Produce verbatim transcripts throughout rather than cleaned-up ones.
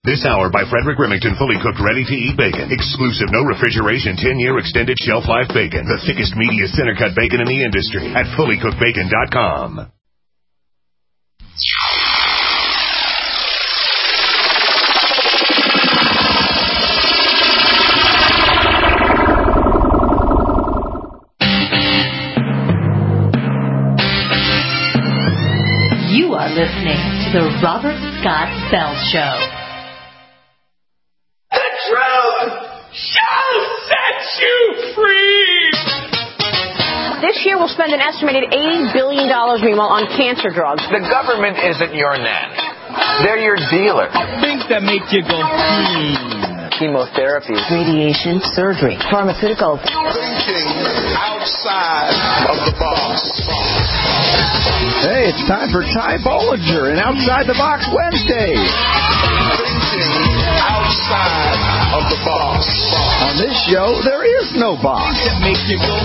This hour by Frederick Remington, fully cooked, ready-to-eat bacon. Exclusive, no refrigeration, ten-year extended shelf life bacon. The thickest, meatiest, center-cut bacon in the industry at fully cooked bacon dot com. You are listening to the Robert Scott Bell Show. The truth shall set you free. This year we'll spend an estimated eighty billion dollars, meanwhile, on cancer drugs. The government isn't your nanny. They're your dealer. Things that make you go, hmm. Chemotherapy. Radiation, surgery, pharmaceuticals. Thinking outside of the box. Hey, it's time for Ty Bollinger and Outside the Box Wednesday. Thinking outside of the box. On this show, there is no box. That make you go,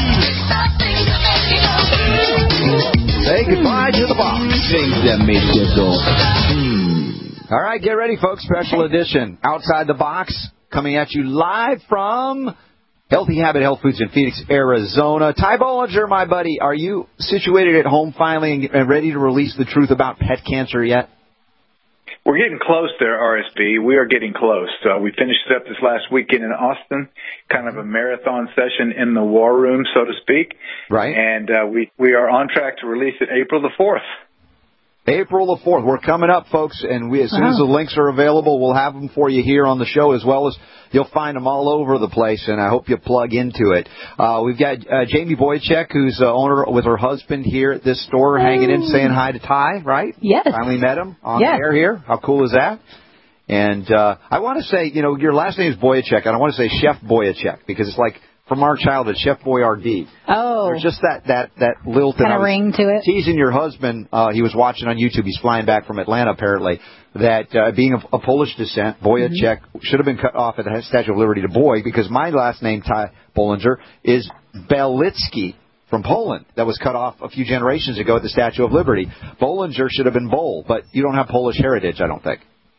hmm. Say goodbye to the box. Things that make you go, hmm. All right, get ready, folks. Special edition, Outside the Box, coming at you live from Healthy Habit Health Foods in Phoenix, Arizona. Ty Bollinger, my buddy, are you situated at home finally and ready to release the truth about pet cancer yet? We're getting close there, R S B. We are getting close. Uh, we finished up this last weekend in Austin, kind of a marathon session in the war room, so to speak. Right. And uh, we, we are on track to release it April the fourth. April the fourth. We're coming up, folks, and we, as soon as the links are available, we'll have them for you here on the show, as well as you'll find them all over the place, and I hope you plug into it. Uh, we've got uh, Jamie Boychuk, who's uh, owner with her husband here at this store, hey. hanging in, saying hi to Ty, right? Yes. Finally met him on yes. the air here. How cool is that? And uh, I want to say, you know, your last name is Boychuk, and I want to say Chef Boychuk, because it's like, from our childhood, Chef Boyardee. Oh. There's just that, that, that lilt. Kind of ring to it. Teasing your husband, uh, he was watching on YouTube, he's flying back from Atlanta apparently, that uh, being of, of Polish descent, Boyachek mm-hmm. should have been cut off at the Statue of Liberty to Boy, because my last name, Ty Bollinger, is Belitsky from Poland. That was cut off a few generations ago at the Statue of Liberty. Bollinger should have been Boll, but you don't have Polish heritage, I don't think.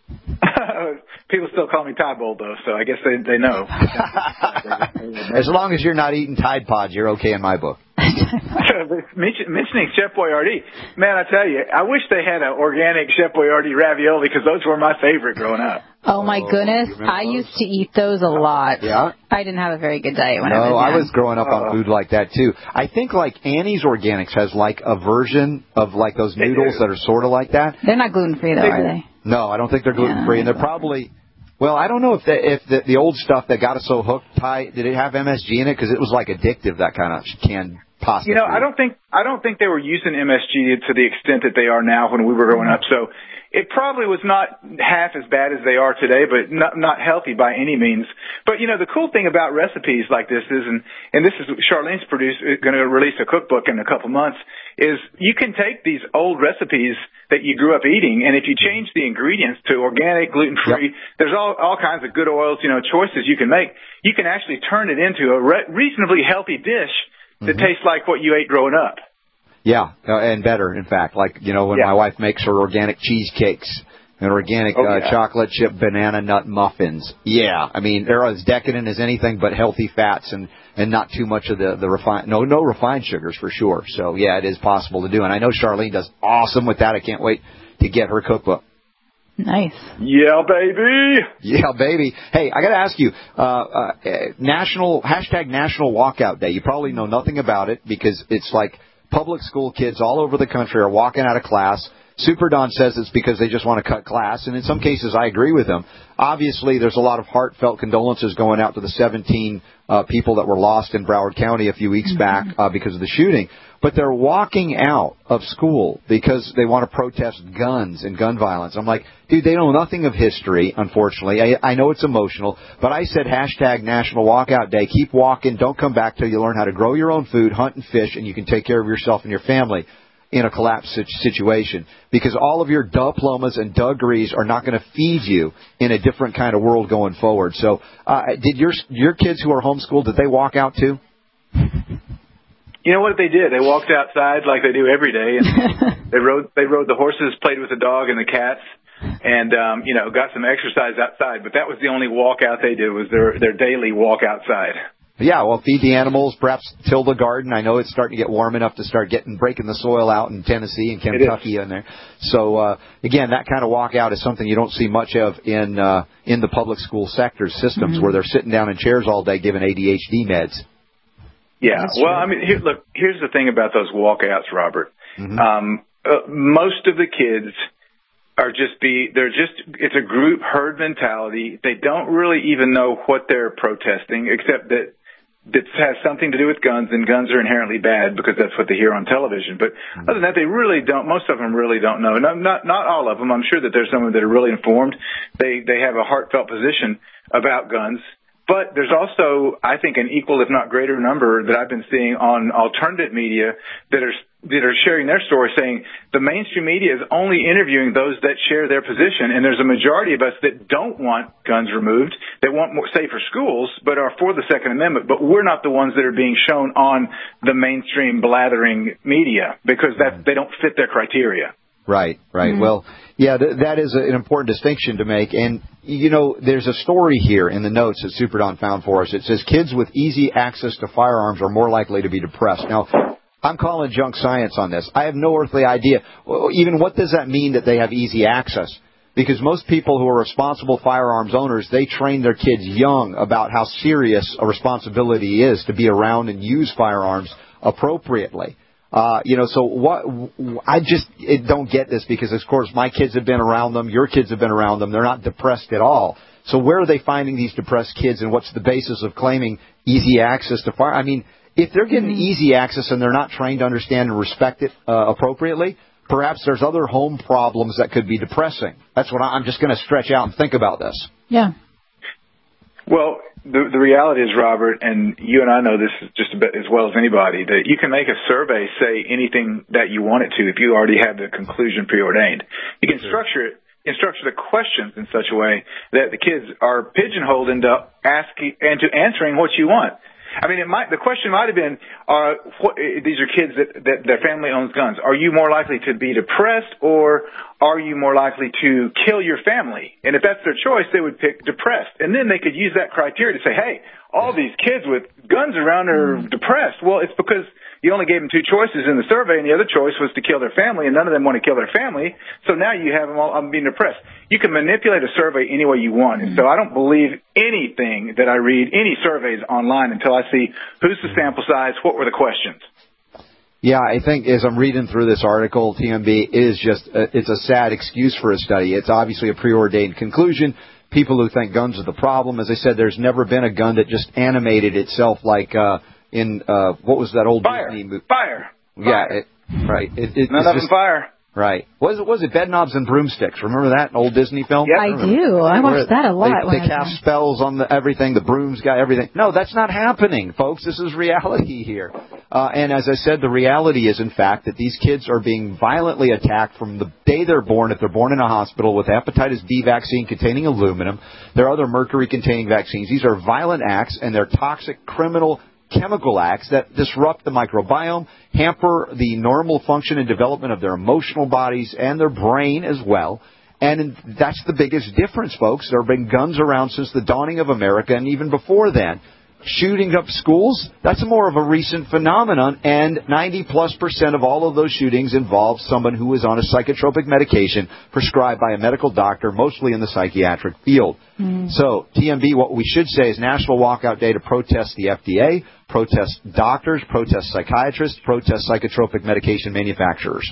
People still call me Ty Bowl, though, so I guess they they know. As long as you're not eating Tide Pods, you're okay in my book. Mentioning Chef Boyardee, man, I tell you, I wish they had an organic Chef Boyardee ravioli, because those were my favorite growing up. Oh, my oh, goodness. I those? used to eat those a lot. Yeah? I didn't have a very good diet when no, I was young. I was growing up on food like that, too. I think, like, Annie's Organics has, like, a version of, like, those noodles that are sort of like that. They're not gluten-free, though, they are they? No, I don't think they're gluten-free, yeah. And they're probably... Well, I don't know if the, if the, the old stuff that got us so hooked, Ty, did it have M S G in it? Because it was, like, addictive, that kind of canned pasta. You know, food. I don't think I don't think they were using M S G to the extent that they are now when we were growing up. So it probably was not half as bad as they are today, but not, not healthy by any means. But, you know, the cool thing about recipes like this is, and, and this is Charlene's produce, going to release a cookbook in a couple months, is you can take these old recipes that you grew up eating, and if you change the ingredients to organic, gluten-free, yep. there's all, all kinds of good oils, you know, choices you can make. You can actually turn it into a re- reasonably healthy dish that mm-hmm. tastes like what you ate growing up. Yeah, uh, and better, in fact. Like, you know, when yeah. my wife makes her organic cheesecakes and organic oh, uh, yeah. chocolate chip banana nut muffins. Yeah, I mean, they're as decadent as anything, but healthy fats and, and not too much of the, the refined, no, no refined sugars for sure. So, yeah, it is possible to do. And I know Charlene does awesome with that. I can't wait to get her cookbook. Nice. Yeah, baby. Yeah, baby. Hey, I got to ask you, uh, uh, national, hashtag National Walkout Day. You probably know nothing about it because it's like public school kids all over the country are walking out of class. Super Don says it's because they just want to cut class, and in some cases I agree with him. Obviously, there's a lot of heartfelt condolences going out to the seventeen uh, people that were lost in Broward County a few weeks mm-hmm. back uh, because of the shooting. But they're walking out of school because they want to protest guns and gun violence. I'm like, dude, they know nothing of history, unfortunately. I, I know it's emotional, but I said hashtag National Walkout Day. Keep walking. Don't come back till you learn how to grow your own food, hunt and fish, and you can take care of yourself and your family in a collapse situation, because all of your diplomas and degrees are not going to feed you in a different kind of world going forward. So uh, did your your kids who are homeschooled, did they walk out too? You know what they did? They walked outside like they do every day, and they rode they rode the horses, played with the dog and the cats, and, um, you know, got some exercise outside. But that was the only walkout they did, was their, their daily walk outside. Yeah, well, feed the animals, perhaps till the garden. I know it's starting to get warm enough to start getting breaking the soil out in Tennessee and Kentucky in there. So, uh, again, that kind of walkout is something you don't see much of in uh, in the public school sector systems mm-hmm. where they're sitting down in chairs all day giving A D H D meds. Yeah, That's well, true. I mean, here, look, here's the thing about those walkouts, Robert. Mm-hmm. Um, uh, most of the kids are just be, they're just, it's a group herd mentality. They don't really even know what they're protesting, except that that has something to do with guns, and guns are inherently bad because that's what they hear on television. But mm-hmm. other than that, they really don't, most of them really don't know. Not, not, not all of them. I'm sure that there's some that are really informed. They, they have a heartfelt position about guns. But there's also, I think, an equal, if not greater number that I've been seeing on alternative media that are that are sharing their story, saying the mainstream media is only interviewing those that share their position, and there's a majority of us that don't want guns removed, that want more safer schools, but are for the Second Amendment. But we're not the ones that are being shown on the mainstream blathering media because that they don't fit their criteria. Right, right. Mm-hmm. Well, yeah, th- that is a, an important distinction to make. And, you know, there's a story here in the notes that Super Don found for us. It says kids with easy access to firearms are more likely to be depressed. Now, I'm calling junk science on this. I have no earthly idea. Even what does that mean that they have easy access? Because most people who are responsible firearms owners, they train their kids young about how serious a responsibility is to be around and use firearms appropriately. Uh, you know, so what, I just it don't get this because, of course, my kids have been around them. Your kids have been around them. They're not depressed at all. So where are they finding these depressed kids, and what's the basis of claiming easy access to fire? I mean, if they're getting easy access and they're not trained to understand and respect it uh, appropriately, perhaps there's other home problems that could be depressing. That's what I, I'm just going to stretch out and think about this. Yeah. Well, the, the reality is, Robert, and you and I know this just a bit as well as anybody, that you can make a survey say anything that you want it to if you already have the conclusion preordained. You can structure it, and structure the questions in such a way that the kids are pigeonholed into asking and to answering what you want. I mean, it might, the question might have been, uh, what, these are kids that, that their family owns guns. Are you more likely to be depressed, or are you more likely to kill your family? And if that's their choice, they would pick depressed. And then they could use that criteria to say, hey, all these kids with guns around are depressed. Well, it's because you only gave them two choices in the survey, and the other choice was to kill their family, and none of them want to kill their family. So now you have them all um, being depressed. You can manipulate a survey any way you want. And so I don't believe anything that I read, any surveys online, until I see who's the sample size, what were the questions. Yeah, I think as I'm reading through this article, T M B, it is just a, it's a sad excuse for a study. It's obviously a preordained conclusion. People who think guns are the problem. As I said, there's never been a gun that just animated itself like uh, in, uh, what was that old Fire. Disney movie? Fire. Yeah, Fire. it, right. It, it, None of them fire. Right. Was it was it Bedknobs and Broomsticks? Remember that old Disney film? Yep. I do. I watched that a lot. They, when they cast spells on the everything. The brooms got everything. No, that's not happening, folks. This is reality here. Uh, and as I said, the reality is, in fact, that these kids are being violently attacked from the day they're born. If they're born in a hospital with hepatitis B vaccine containing aluminum, there are other mercury-containing vaccines. These are violent acts, and they're toxic, criminal chemical acts that disrupt the microbiome, hamper the normal function and development of their emotional bodies and their brain as well. And that's the biggest difference, folks. There have been guns around since the dawning of America, and even before then. Shooting up schools, that's more of a recent phenomenon, and ninety plus percent of all of those shootings involve someone who is on a psychotropic medication prescribed by a medical doctor, mostly in the psychiatric field. Mm. So, T M B, what we should say is National Walkout Day to protest the F D A, protest doctors, protest psychiatrists, protest psychotropic medication manufacturers.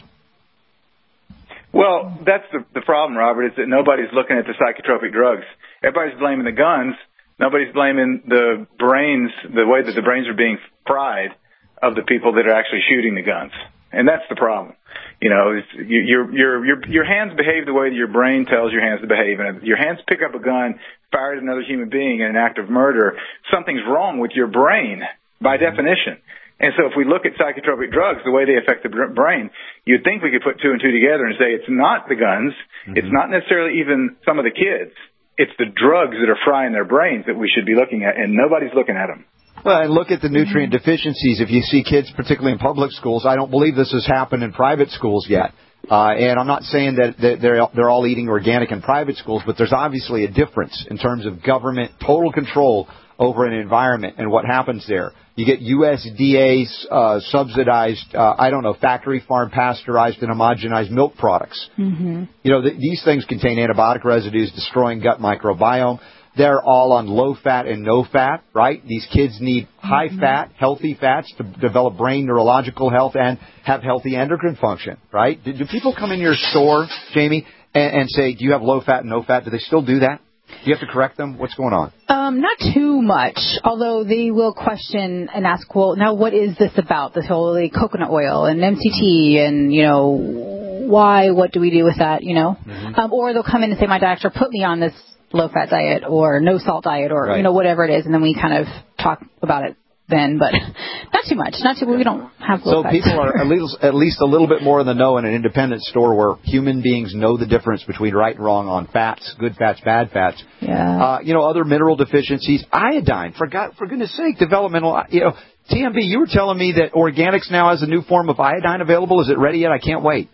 Well, that's the, the problem, Robert, is that nobody's looking at the psychotropic drugs. Everybody's blaming the guns. Nobody's blaming the brains, the way that the brains are being fried of the people that are actually shooting the guns. And that's the problem. You know, it's, your, your, your, your hands behave the way that your brain tells your hands to behave. And if your hands pick up a gun, fire at another human being in an act of murder, something's wrong with your brain by definition. And so if we look at psychotropic drugs, the way they affect the brain, you'd think we could put two and two together and say it's not the guns, mm-hmm. it's not necessarily even some of the kids. It's the drugs that are frying their brains that we should be looking at, and nobody's looking at them. Well, and look at the nutrient deficiencies. If you see kids, particularly in public schools, I don't believe this has happened in private schools yet. Uh, and I'm not saying that they're they're all eating organic in private schools, but there's obviously a difference in terms of government total control over an environment and what happens there. You get U S D A uh, subsidized, uh, I don't know, factory farm pasteurized and homogenized milk products. Mm-hmm. You know, th- these things contain antibiotic residues destroying gut microbiome. They're all on low fat and no fat, right? These kids need high mm-hmm. fat, healthy fats to develop brain neurological health and have healthy endocrine function, right? Do, do people come in your store, Jamie, and, and say, do you have low fat and no fat? Do they still do that? Do you have to correct them? What's going on? Um, not too much, although they will question and ask, well, now what is this about, this whole like, coconut oil and M C T and, you know, why, what do we do with that, you know? Mm-hmm. Um, or they'll come in and say, my doctor put me on this low-fat diet or no-salt diet or, right. you know, whatever it is, and then we kind of talk about it then, but not too much. Not too. We don't have low-fat. So people are at least, at least a little bit more in the know in an independent store where human beings know the difference between right and wrong on fats, good fats, bad fats. Yeah. Uh, you know, other mineral deficiencies. Iodine, for God, for goodness sake, developmental, you know, T M B, you were telling me that Organics now has a new form of iodine available. Is it ready yet? I can't wait.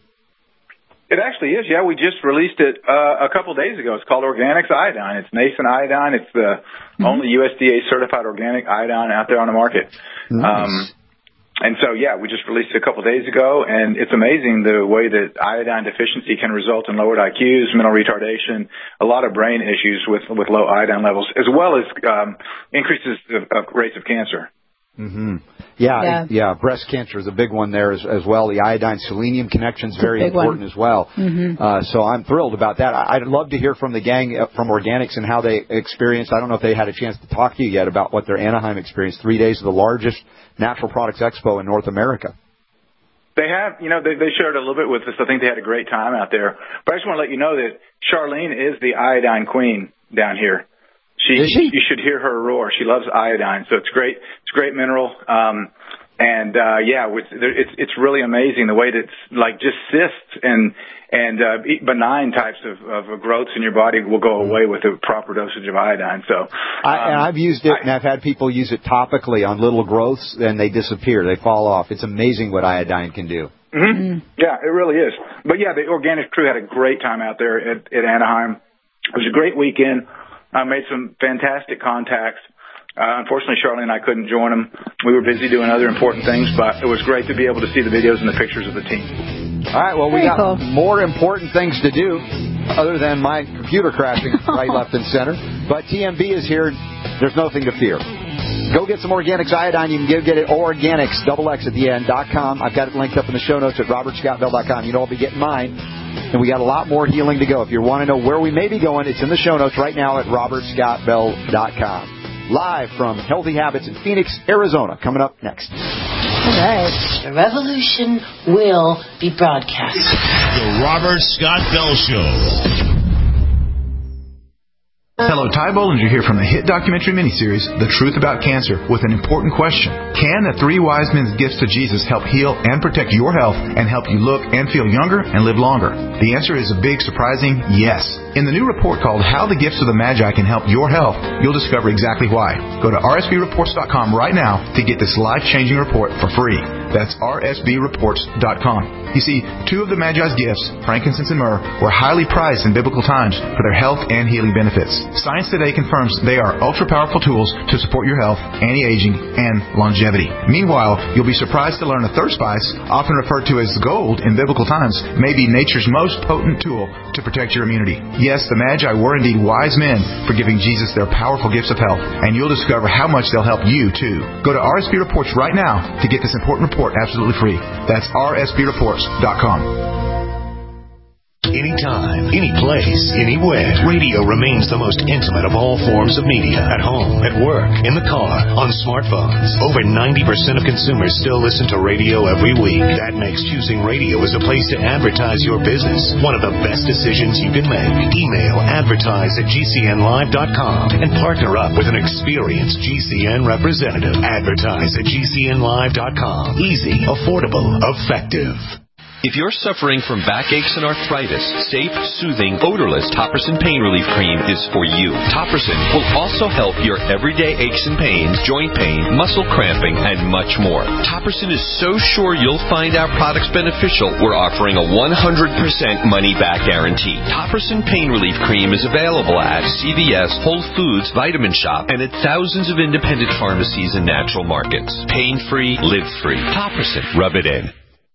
It actually is, yeah. We just released it uh, a couple days ago. It's called Organics Iodine. It's nascent iodine. It's the mm-hmm. only U S D A-certified organic iodine out there on the market. Nice. Um, and so, yeah, we just released it a couple days ago, and it's amazing the way that iodine deficiency can result in lowered I Qs, mental retardation, a lot of brain issues with, with low iodine levels, as well as um, increases of, of rates of cancer. Mm-hmm. Yeah, yeah, yeah. Breast cancer is a big one there as, as well. The iodine-selenium connection is very important one. as well. Mm-hmm. Uh, so I'm thrilled about that. I'd love to hear from the gang from Organics and how they experienced. I don't know if they had a chance to talk to you yet about what their Anaheim experience. Three days of the largest natural products expo in North America. They have, you know, they, they shared a little bit with us. I think they had a great time out there. But I just want to let you know that Charlene is the iodine queen down here. She, she? You should hear her roar. She loves iodine, so it's great. It's a great mineral. Um, and uh, yeah, it's, it's it's really amazing the way that it's like just cysts and and uh, benign types of, of growths in your body will go away with a proper dosage of iodine. So, um, I, and I've used it, I, and I've had people use it topically on little growths, and they disappear. They fall off. It's amazing what iodine can do. Mm-hmm. Mm. Yeah, it really is. But yeah, the Organic crew had a great time out there at, at Anaheim. It was a great weekend. I made some fantastic contacts. Uh, unfortunately, Charlene and I couldn't join them. We were busy doing other important things, but it was great to be able to see the videos and the pictures of the team. All right, well, we Very got cool. more important things to do other than my computer crashing right, left, and center. But T M B is here. There's nothing to fear. Go get some Organics iodine. You can get, get it Organics, double X at the end, dot com. I've got it linked up in the show notes at robert scott bell dot com. You know I'll be getting mine. And we got a lot more healing to go. If you want to know where we may be going, it's in the show notes right now at robert scott bell dot com. Live from Healthy Habits in Phoenix, Arizona. Coming up next. All right. The revolution will be broadcast. The Robert Scott Bell Show. Hello, Ty Bollinger here from the hit documentary miniseries, The Truth About Cancer, with an important question. Can the three wise men's gifts to Jesus help heal and protect your health and help you look and feel younger and live longer? The answer is a big, surprising yes. In the new report called How the Gifts of the Magi Can Help Your Health, you'll discover exactly why. Go to r s b reports dot com right now to get this life-changing report for free. That's r s b reports dot com. You see, two of the Magi's gifts, frankincense and myrrh, were highly prized in biblical times for their health and healing benefits. Science today confirms they are ultra-powerful tools to support your health, anti-aging, and longevity. Meanwhile, you'll be surprised to learn a third spice, often referred to as gold in biblical times, may be nature's most potent tool to protect your immunity. Yes, the Magi were indeed wise men for giving Jesus their powerful gifts of health, and you'll discover how much they'll help you, too. Go to R S B Reports right now to get this important report absolutely free. That's r s b reports dot com. Anytime, any place, anywhere. Radio remains the most intimate of all forms of media. At home, at work, in the car, on smartphones. Over ninety percent of consumers still listen to radio every week. That makes choosing radio as a place to advertise your business one of the best decisions you can make. Email advertise at g c n live dot com and partner up with an experienced G C N representative. Advertise at g c n live dot com. Easy, affordable, effective. If you're suffering from backaches and arthritis, safe, soothing, odorless Topperson Pain Relief Cream is for you. Topperson will also help your everyday aches and pains, joint pain, muscle cramping, and much more. Topperson is so sure you'll find our products beneficial, we're offering a one hundred percent money-back guarantee. Topperson Pain Relief Cream is available at C V S, Whole Foods, Vitamin Shop, and at thousands of independent pharmacies and natural markets. Pain-free, live-free. Topperson. Rub it in.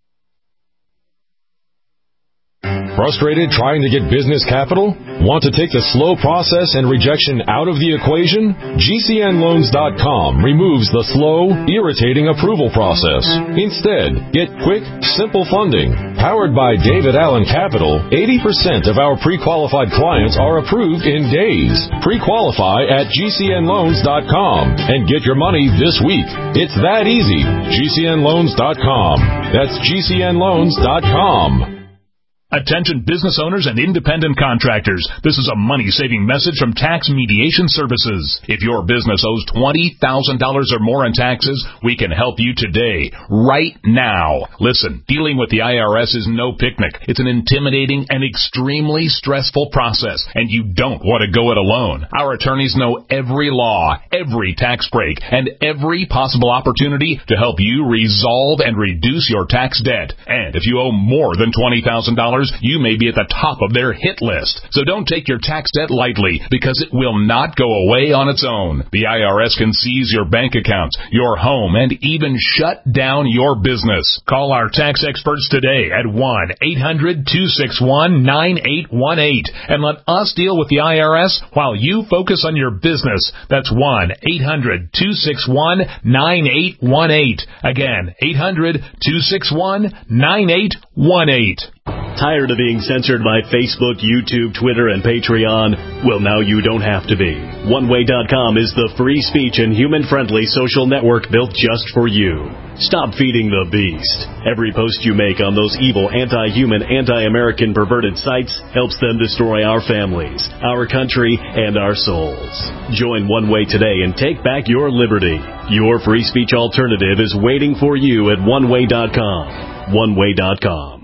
Frustrated trying to get business capital? Want to take the slow process and rejection out of the equation? G C N loans dot com removes the slow, irritating approval process. Instead, get quick, simple funding. Powered by David Allen Capital, eighty percent of our pre-qualified clients are approved in days. Pre-qualify at G C N loans dot com and get your money this week. It's that easy. G C N loans dot com. That's G C N loans dot com. Attention business owners and independent contractors. This is a money-saving message from Tax Mediation Services. If your business owes twenty thousand dollars or more in taxes, we can help you today, right now. Listen, dealing with the I R S is no picnic. It's an intimidating and extremely stressful process, and you don't want to go it alone. Our attorneys know every law, every tax break, and every possible opportunity to help you resolve and reduce your tax debt. And if you owe more than twenty thousand dollars, you may be at the top of their hit list. So don't take your tax debt lightly, because it will not go away on its own. The I R S can seize your bank accounts, your home, and even shut down your business. Call our tax experts today at one eight hundred two six one nine eight one eight and let us deal with the I R S while you focus on your business. That's one eight hundred two six one nine eight one eight. Again, eight hundred two six one nine eight one eight. Tired of being censored by Facebook, YouTube, Twitter, and Patreon? Well, now you don't have to be. one way dot com is the free speech and human-friendly social network built just for you. Stop feeding the beast. Every post you make on those evil, anti-human, anti-American, perverted sites helps them destroy our families, our country, and our souls. Join One Way today and take back your liberty. Your free speech alternative is waiting for you at one way dot com. one way dot com.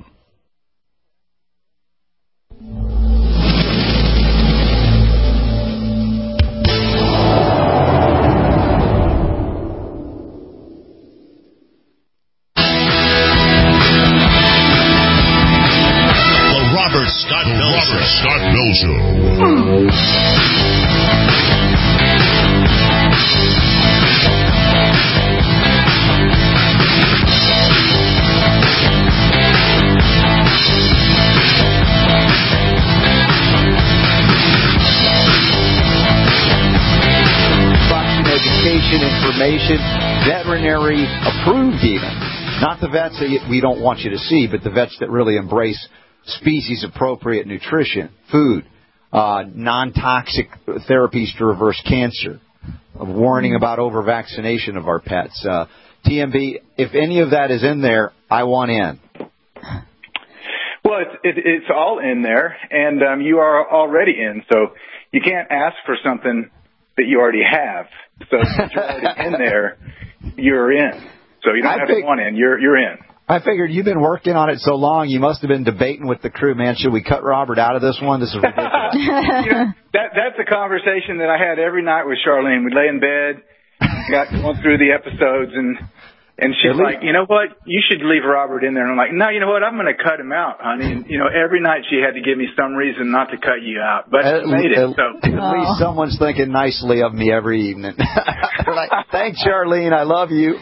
Scott Bell Show. Education, information, veterinary approved even. Not the vets that we don't want you to see, but the vets that really embrace species-appropriate nutrition, food, uh, non-toxic therapies to reverse cancer, a warning about over-vaccination of our pets. Uh, T M B, if any of that is in there, I want in. Well, it's, it, it's all in there, and um, you are already in, so you can't ask for something that you already have. So since you're already in there, you're in. So you don't I have think- to want in, you're, you're in. I figured you've been working on it so long, you must have been debating with the crew, man, should we cut Robert out of this one? This is ridiculous. you know, that, that's a conversation that I had every night with Charlene. We'd lay in bed, got going through the episodes, and and she's like, you know what, you should leave Robert in there. And I'm like, no, you know what, I'm going to cut him out, honey. And, you know, every night she had to give me some reason not to cut you out. But at, I made it. At, so. at oh. least someone's thinking nicely of me every evening. Like, thanks, Charlene, I love you.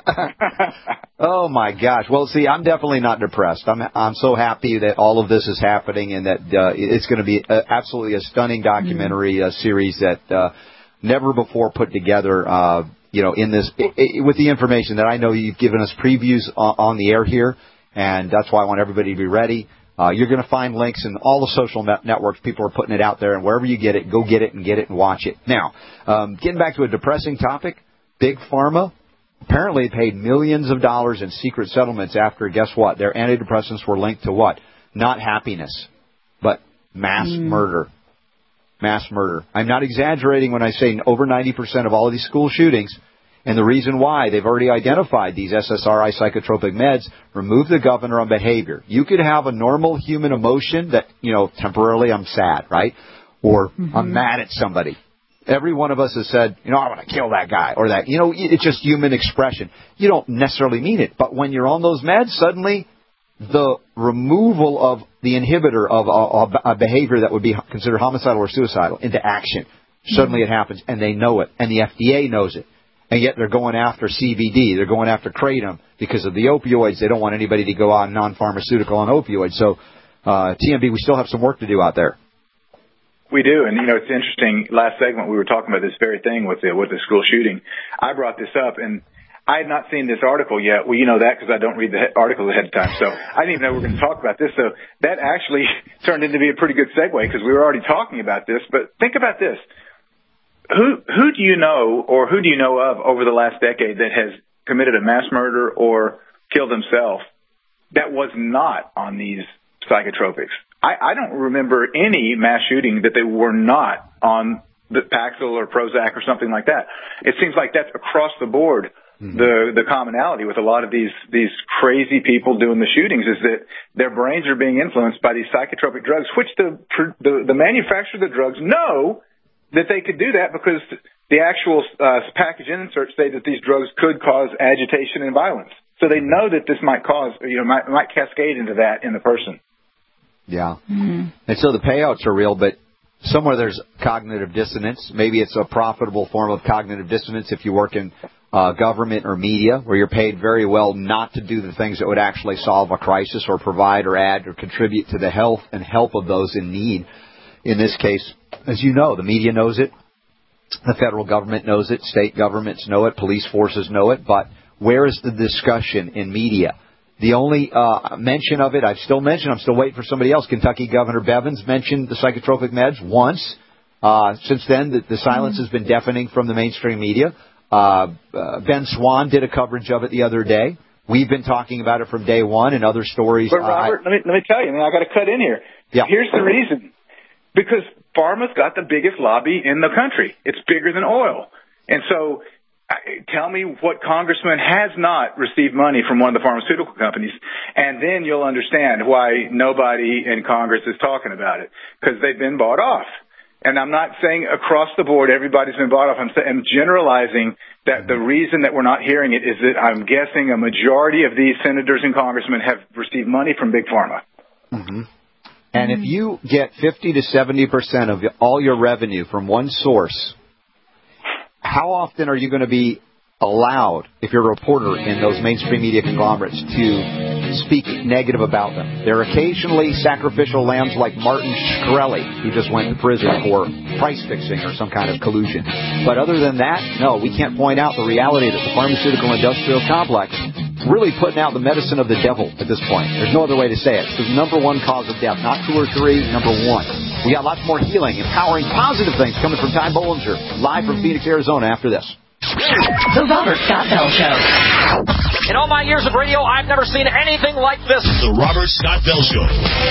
Oh, my gosh. Well, see, I'm definitely not depressed. I'm I'm so happy that all of this is happening and that uh, it's going to be a, absolutely a stunning documentary mm-hmm. uh, series that uh, never before put together, uh, you know, in this, it, it, with the information that I know you've given us previews on, on the air here, and that's why I want everybody to be ready. Uh, you're going to find links in all the social net- networks. People are putting it out there, and wherever you get it, go get it and get it and watch it. Now, um, getting back to a depressing topic, Big Pharma apparently paid millions of dollars in secret settlements after, guess what? Their antidepressants were linked to what? Not happiness, but mass mm. murder. Mass murder. I'm not exaggerating when I say over ninety percent of all of these school shootings And the reason why, they've already identified these S S R I psychotropic meds, remove the governor on behavior. You could have a normal human emotion that, you know, temporarily I'm sad, right? Or mm-hmm. I'm mad at somebody. Every one of us has said, you know, I want to kill that guy or that. You know, it's just human expression. You don't necessarily mean it. But when you're on those meds, suddenly the removal of the inhibitor of a, a behavior that would be considered homicidal or suicidal into action, suddenly mm-hmm. it happens, and they know it, and the F D A knows it. And yet they're going after C B D. They're going after kratom because of the opioids. They don't want anybody to go on non-pharmaceutical on opioids. So, uh, T M B, we still have some work to do out there. We do, and you know, it's interesting. Last segment we were talking about this very thing with the with the school shooting. I brought this up, and I had not seen this article yet. Well, you know that because I don't read the articles ahead of time, so I didn't even know we were going to talk about this. So that actually turned into be a pretty good segue because we were already talking about this. But think about this: who who do you know, or who do you know of over the last decade that has committed a mass murder or killed himself that was not on these psychotropics? I, I don't remember any mass shooting that they were not on the Paxil or Prozac or something like that. It seems like that's across the board. Mm-hmm. The the commonality with a lot of these these crazy people doing the shootings is that their brains are being influenced by these psychotropic drugs, which the the, the manufacturer of the drugs know that they could do that because the actual uh, package inserts say that these drugs could cause agitation and violence. So they know that this might cause, you know, might, might cascade into that in the person. Yeah. Mm-hmm. And so the payouts are real, but somewhere there's cognitive dissonance. Maybe it's a profitable form of cognitive dissonance if you work in uh, government or media where you're paid very well not to do the things that would actually solve a crisis or provide or add or contribute to the health and help of those in need. In this case, as you know, the media knows it. The federal government knows it. State governments know it. Police forces know it. But where is the discussion in media? The only uh, mention of it, I've still mentioned, I'm still waiting for somebody else. Kentucky Governor Bevins mentioned the psychotropic meds once. Uh, since then, the, the silence has been deafening from the mainstream media. Uh, uh, Ben Swan did a coverage of it the other day. We've been talking about it from day one and other stories. But Robert, uh, let me let me tell you, I mean, I got to cut in here. Yeah. Here's the reason. Because pharma's got the biggest lobby in the country. It's bigger than oil. And so tell me what congressman has not received money from one of the pharmaceutical companies, and then you'll understand why nobody in Congress is talking about it, because they've been bought off. And I'm not saying across the board everybody's been bought off. I'm, I'm generalizing that the reason that we're not hearing it is that I'm guessing a majority of these senators and congressmen have received money from Big Pharma. Mm-hmm. And if you get fifty to seventy percent of all your revenue from one source, how often are you going to be allowed, if you're a reporter in those mainstream media conglomerates, to speak negative about them? There are occasionally sacrificial lambs like Martin Shkreli, who just went to prison for price fixing or some kind of collusion. But other than that, no, we can't point out the reality that the pharmaceutical industrial complex really putting out the medicine of the devil at this point. There's no other way to say it. It's the number one cause of death, not two or three, number one. We got lots more healing, empowering, positive things coming from Ty Bollinger, live from Phoenix, Arizona after this. The Robert Scott Bell Show. In all my years of radio, I've never seen anything like this. The Robert Scott Bell Show.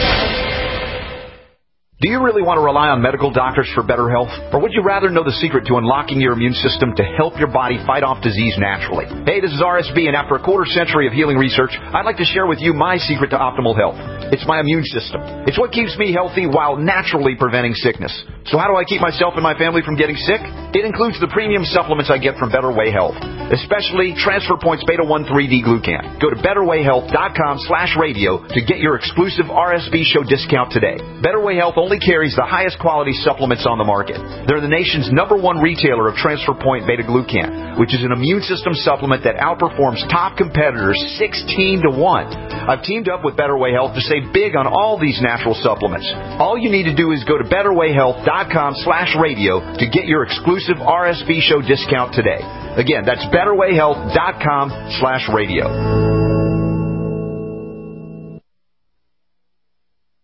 Do you really want to rely on medical doctors for better health? Or would you rather know the secret to unlocking your immune system to help your body fight off disease naturally? Hey, this is R S B, and after a quarter century of healing research, I'd like to share with you my secret to optimal health. It's my immune system. It's what keeps me healthy while naturally preventing sickness. So how do I keep myself and my family from getting sick? It includes the premium supplements I get from Better Way Health, especially Transfer Points Beta one three D Glucan. Go to betterwayhealth.com slash radio to get your exclusive R S B show discount today. Better Way Health only carries the highest quality supplements on the market. They're the nation's number one retailer of Transfer Point Beta Glucan, which is an immune system supplement that outperforms top competitors sixteen to one. I've teamed up with Better Way Health to save big on all these natural supplements. All you need to do is go to betterwayhealth.com slash radio to get your exclusive R S B show discount today. Again, that's betterwayhealth.com slash radio.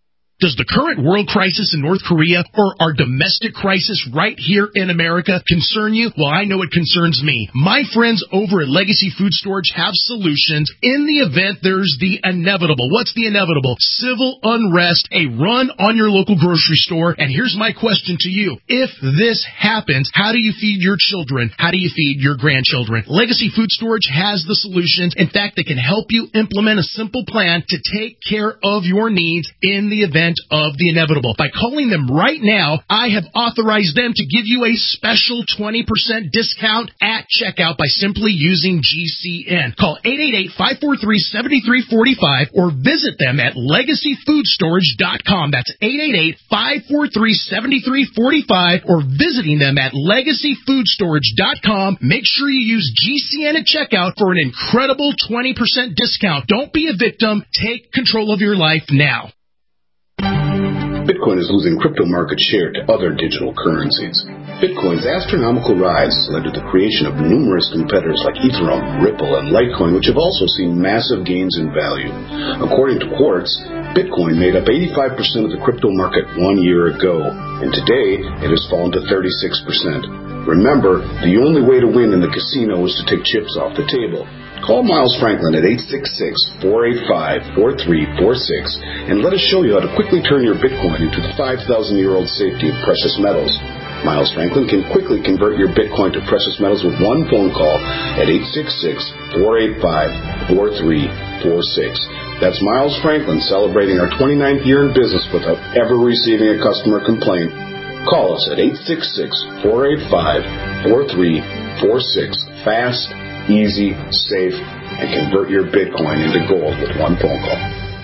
Does the current world crisis in North Korea or our domestic crisis right here in America concern you? Well, I know it concerns me. My friends over at Legacy Food Storage have solutions in the event there's the inevitable. What's the inevitable? Civil unrest, a run on your local grocery store. And here's my question to you. If this happens, how do you feed your children? How do you feed your grandchildren? Legacy Food Storage has the solutions. In fact, they can help you implement a simple plan to take care of your needs in the event of the inevitable. By calling them right now, I have authorized them to give you a special twenty percent discount at checkout by simply using G C N. Call eight eight eight, five four three, seven three four five or visit them at legacy food storage dot com. That's eight eight eight, five four three, seven three four five or visiting them at legacy food storage dot com. Make sure you use G C N at checkout for an incredible twenty percent discount. Don't be a victim. Take control of your life now. Bitcoin is losing crypto market share to other digital currencies. Bitcoin's astronomical rise led to the creation of numerous competitors like Ethereum, Ripple, and Litecoin, which have also seen massive gains in value. According to Quartz, Bitcoin made up eighty-five percent of the crypto market one year ago, and today it has fallen to thirty-six percent. Remember, the only way to win in the casino is to take chips off the table. Call Miles Franklin at eight six six, four eight five, four three four six and let us show you how to quickly turn your Bitcoin into the five thousand year old safety of precious metals. Miles Franklin can quickly convert your Bitcoin to precious metals with one phone call at eight six six, four eight five, four three four six. That's Miles Franklin celebrating our twenty-ninth year in business without ever receiving a customer complaint. Call us at eight six six, four eight five, four three four six. Fast, easy, safe, and convert your Bitcoin into gold with one phone call.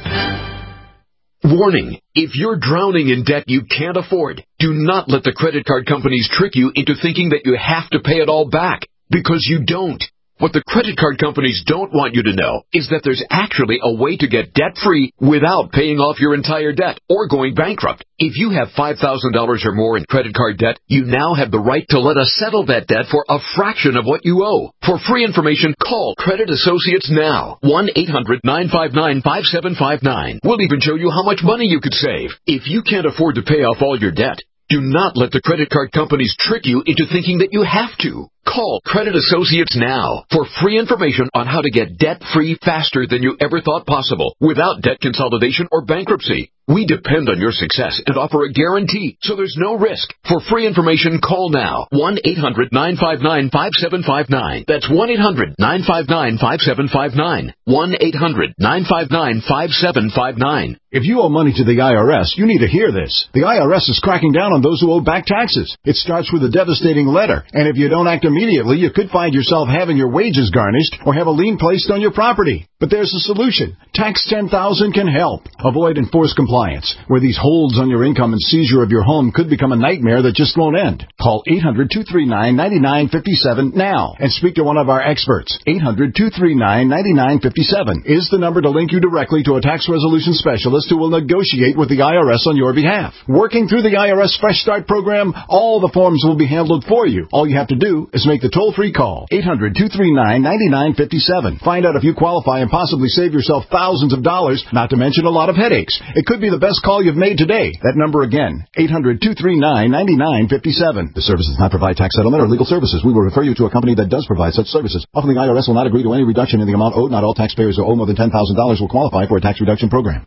Warning, if you're drowning in debt you can't afford, do not let the credit card companies trick you into thinking that you have to pay it all back, because you don't. What the credit card companies don't want you to know is that there's actually a way to get debt-free without paying off your entire debt or going bankrupt. If you have five thousand dollars or more in credit card debt, you now have the right to let us settle that debt for a fraction of what you owe. For free information, call Credit Associates now. one eight hundred, nine five nine, five seven five nine. We'll even show you how much money you could save. If you can't afford to pay off all your debt, do not let the credit card companies trick you into thinking that you have to. Call Credit Associates now for free information on how to get debt-free faster than you ever thought possible without debt consolidation or bankruptcy. We depend on your success and offer a guarantee, so there's no risk. For free information, call now. one eight hundred, nine five nine, five seven five nine. That's one eight hundred, nine five nine, five seven five nine. one eight hundred, nine five nine, five seven five nine. If you owe money to the I R S, you need to hear this. The I R S is cracking down on those who owe back taxes. It starts with a devastating letter, and if you don't act immediately, you could find yourself having your wages garnished or have a lien placed on your property. But there's a solution. Tax ten thousand can help. Avoid enforced compliance, where these holds on your income and seizure of your home could become a nightmare that just won't end. Call eight hundred, two three nine, nine nine five seven now and speak to one of our experts. eight hundred, two three nine, nine nine five seven is the number to link you directly to a tax resolution specialist who will negotiate with the I R S on your behalf. Working through the I R S Fresh Start program, all the forms will be handled for you. All you have to do is make the toll-free call. eight hundred, two three nine, nine nine five seven. Find out if you qualify and possibly save yourself thousands of dollars, not to mention a lot of headaches. It could be the best call you've made today. That number again, eight hundred, two three nine, nine nine five seven. The service does not provide tax settlement or legal services. We will refer you to a company that does provide such services. Often the I R S will not agree to any reduction in the amount owed. Not all taxpayers who owe more than ten thousand dollars will qualify for a tax reduction program.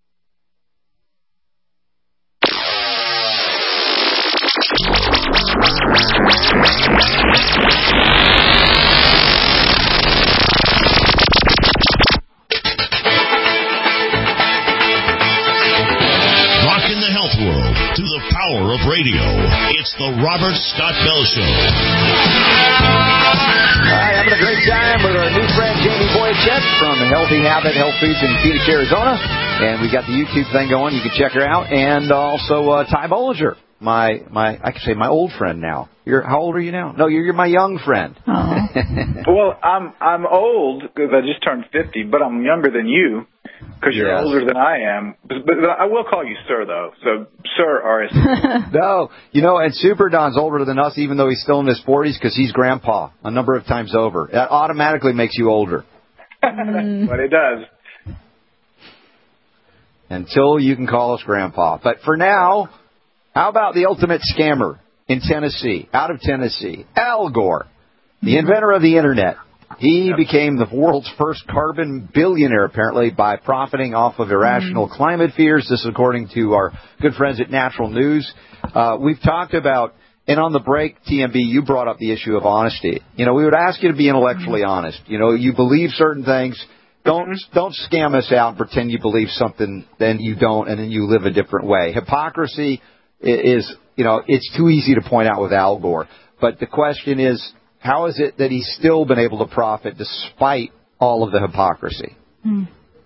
Of radio. It's the Robert Scott Bell Show. Hi, having a great time with our new friend Jamie Boychuk from Healthy Habit Health Foods in Phoenix, Arizona. And we got the YouTube thing going. You can check her out. And also uh, Ty Bollinger, my my I can say my old friend now. You're how old are you now? No, you're, you're my young friend. Well, I'm I'm old because I just turned fifty, but I'm younger than you. Because you're yes. older than I am. But, but I will call you sir, though. So, sir, R S. No, you know, and Super Don's older than us, even though he's still in his forties, because he's grandpa a number of times over. That automatically makes you older. But it does. Until you can call us Grandpa. But for now, how about the ultimate scammer in Tennessee, out of Tennessee, Al Gore, the inventor of the Internet. He became the world's first carbon billionaire, apparently, by profiting off of irrational mm-hmm. climate fears. This is according to our good friends at Natural News. Uh, we've talked about, and on the break, T M B, you brought up the issue of honesty. You know, we would ask you to be intellectually mm-hmm. honest. You know, you believe certain things. Don't mm-hmm. don't scam us out and pretend you believe something, then you don't, and then you live a different way. Hypocrisy is, you know, it's too easy to point out with Al Gore. But the question is, how is it that he's still been able to profit despite all of the hypocrisy? You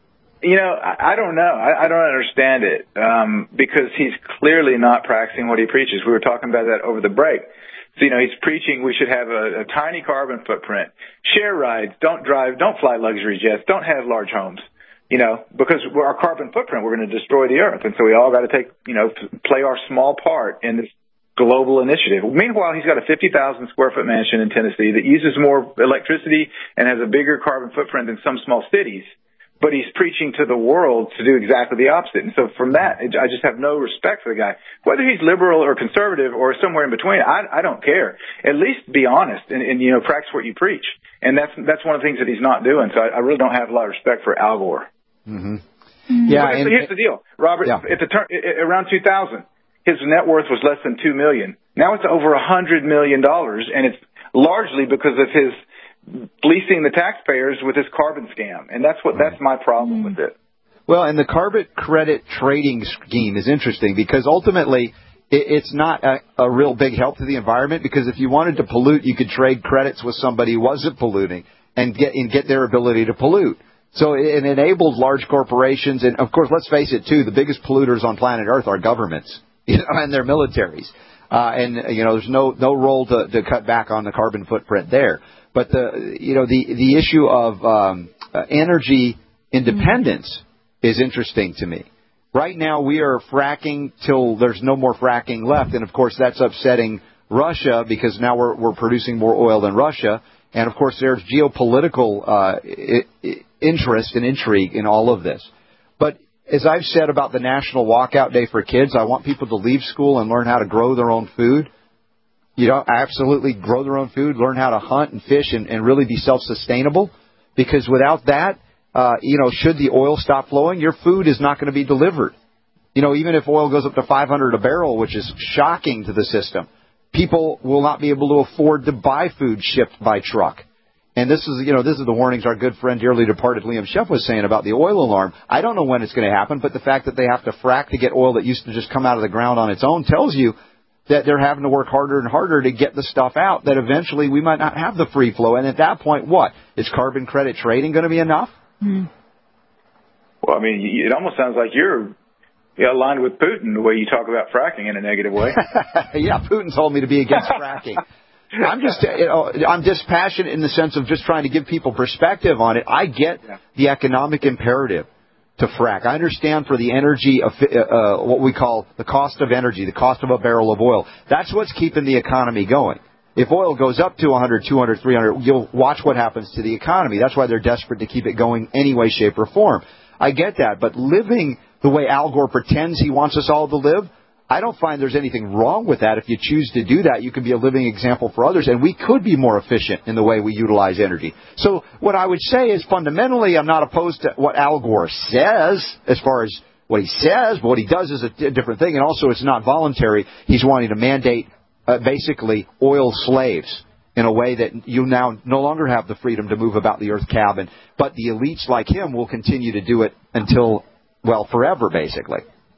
know, I, I don't know. I, I don't understand it um, because he's clearly not practicing what he preaches. We were talking about that over the break. So, you know, he's preaching we should have a, a tiny carbon footprint, share rides, don't drive, don't fly luxury jets, don't have large homes, you know, because we're our carbon footprint, we're going to destroy the earth. And so we all got to take, you know, play our small part in this global initiative. Meanwhile, he's got a fifty thousand square foot mansion in Tennessee that uses more electricity and has a bigger carbon footprint than some small cities. But he's preaching to the world to do exactly the opposite. And so from that, I just have no respect for the guy. Whether he's liberal or conservative or somewhere in between, I, I don't care. At least be honest and, and, you know, practice what you preach. And that's that's one of the things that he's not doing. So I, I really don't have a lot of respect for Al Gore. Mm-hmm. Yeah. But and, here's the deal, Robert. Yeah. At the turn, around two thousand, his net worth was less than two million dollars. Now it's over one hundred million dollars, and it's largely because of his fleecing the taxpayers with his carbon scam. And that's what that's my problem with it. Well, and the carbon credit trading scheme is interesting because ultimately it, it's not a, a real big help to the environment, because if you wanted to pollute, you could trade credits with somebody who wasn't polluting and get and get their ability to pollute. So it enables large corporations, and of course, let's face it too, the biggest polluters on planet Earth are governments, you know, and their militaries. Uh, and, you know, there's no, no role to, to cut back on the carbon footprint there. But the, you know, the, the issue of, um, uh, energy independence mm-hmm. is interesting to me. Right now we are fracking till there's no more fracking left. And of course that's upsetting Russia because now we're, we're producing more oil than Russia. And of course there's geopolitical, uh, I- I- interest and intrigue in all of this. But as I've said about the National Walkout Day for Kids, I want people to leave school and learn how to grow their own food. You know, absolutely grow their own food, learn how to hunt and fish and, and really be self-sustainable. Because without that, uh, you know, should the oil stop flowing, your food is not going to be delivered. You know, even if oil goes up to five hundred a barrel, which is shocking to the system, people will not be able to afford to buy food shipped by truck. And this is, you know, this is the warnings our good friend, dearly departed Liam Sheff was saying about the oil alarm. I don't know when it's going to happen, but the fact that they have to frack to get oil that used to just come out of the ground on its own tells you that they're having to work harder and harder to get the stuff out, that eventually we might not have the free flow. And at that point, what? Is carbon credit trading going to be enough? Mm. Well, I mean, it almost sounds like you're aligned with Putin the way you talk about fracking in a negative way. Yeah, Putin told me to be against fracking. I'm just, you know, I'm dispassionate in the sense of just trying to give people perspective on it. I get yeah. the economic imperative to frack. I understand for the energy of uh, what we call the cost of energy, the cost of a barrel of oil. That's what's keeping the economy going. If oil goes up to one hundred, two hundred, three hundred, you'll watch what happens to the economy. That's why they're desperate to keep it going any way, shape, or form. I get that, but living the way Al Gore pretends he wants us all to live, I don't find there's anything wrong with that. If you choose to do that, you can be a living example for others, and we could be more efficient in the way we utilize energy. So what I would say is fundamentally I'm not opposed to what Al Gore says as far as what he says, but what he does is a different thing, and also it's not voluntary. He's wanting to mandate uh, basically oil slaves in a way that you now no longer have the freedom to move about the earth cabin, but the elites like him will continue to do it until, well, forever, basically.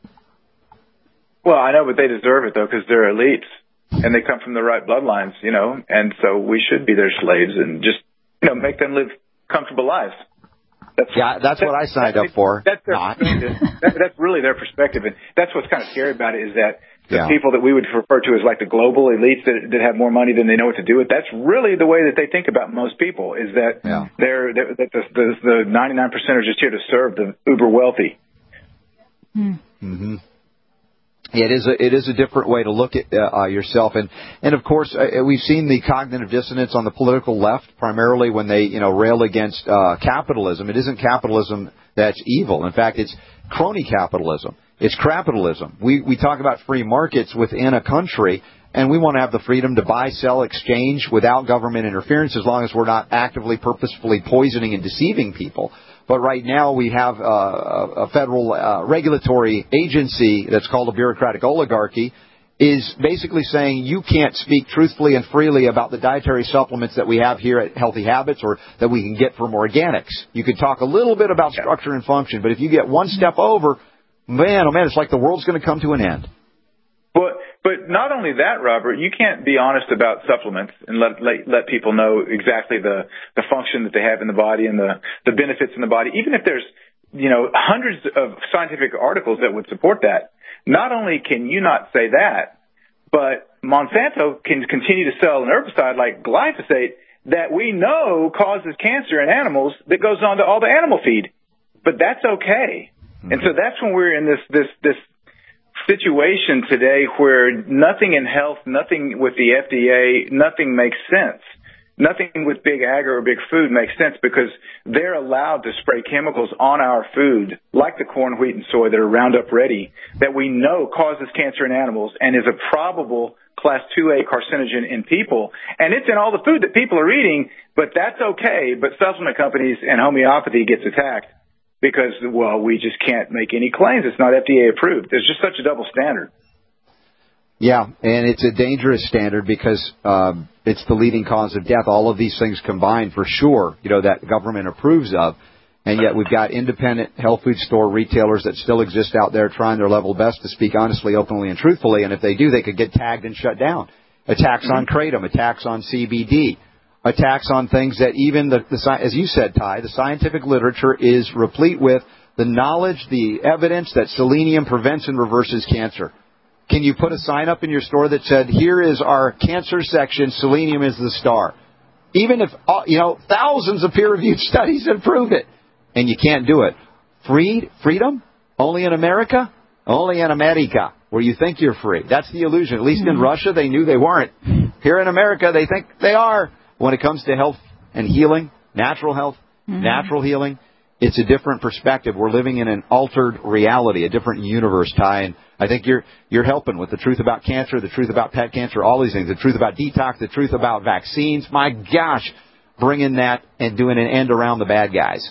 Well, I know, but they deserve it, though, because they're elites, and they come from the right bloodlines, you know, and so we should be their slaves and just, you know, make them live comfortable lives. That's, yeah, that's, that's what I signed that's, up for. That's their perspective. that, that's really their perspective, and that's what's kind of scary about it is that the yeah. people that we would refer to as like the global elites that, that have more money than they know what to do with, that's really the way that they think about most people, is that yeah. they're, they're that the, the, the ninety-nine percent are just here to serve the uber wealthy. Mm-hmm. It is a, it is a different way to look at uh, yourself, and and of course uh, we've seen the cognitive dissonance on the political left, primarily when they you know rail against uh, capitalism. It isn't capitalism that's evil. In fact, it's crony capitalism. It's capitalism. We we talk about free markets within a country, and we want to have the freedom to buy, sell, exchange without government interference, as long as we're not actively, purposefully poisoning and deceiving people. But right now we have uh, a federal uh, regulatory agency that's called a bureaucratic oligarchy, is basically saying you can't speak truthfully and freely about the dietary supplements that we have here at Healthy Habits or that we can get from organics. You can talk a little bit about structure and function, but if you get one step over, man, oh man, it's like the world's going to come to an end. But but not only that, Robert, you can't be honest about supplements and let let, let people know exactly the, the function that they have in the body and the, the benefits in the body, even if there's, you know, hundreds of scientific articles that would support that. Not only can you not say that, but Monsanto can continue to sell an herbicide like glyphosate that we know causes cancer in animals that goes on to all the animal feed. But that's okay. Mm-hmm. And so that's when we're in this, this, this situation today where nothing in health, nothing with the F D A, nothing makes sense. Nothing with big ag or big food makes sense because they're allowed to spray chemicals on our food, like the corn, wheat, and soy that are Roundup Ready, that we know causes cancer in animals and is a probable class two A carcinogen in people. And it's in all the food that people are eating, but that's okay. But supplement companies and homeopathy gets attacked because, well, we just can't make any claims. It's not F D A approved. There's just such a double standard. Yeah, and it's a dangerous standard because um, it's the leading cause of death. All of these things combined, for sure, you know, that government approves of. And yet we've got independent health food store retailers that still exist out there trying their level best to speak honestly, openly, and truthfully. And if they do, they could get tagged and shut down. Attacks on kratom, attacks on C B D, attacks on things that even, the, the as you said, Ty, the scientific literature is replete with the knowledge, the evidence that selenium prevents and reverses cancer. Can you put a sign up in your store that said, here is our cancer section, selenium is the star? Even if, you know, thousands of peer-reviewed studies have proved it. And you can't do it. Free, freedom? Only in America? Only in America, where you think you're free. That's the illusion. At least in Russia, they knew they weren't. Here in America, they think they are. When it comes to health and healing, natural health, mm-hmm. natural healing, it's a different perspective. We're living in an altered reality, a different universe, Ty. And I think you're you're helping with the truth about cancer, the truth about pet cancer, all these things, the truth about detox, the truth about vaccines. My gosh, bringing that and doing an end around the bad guys.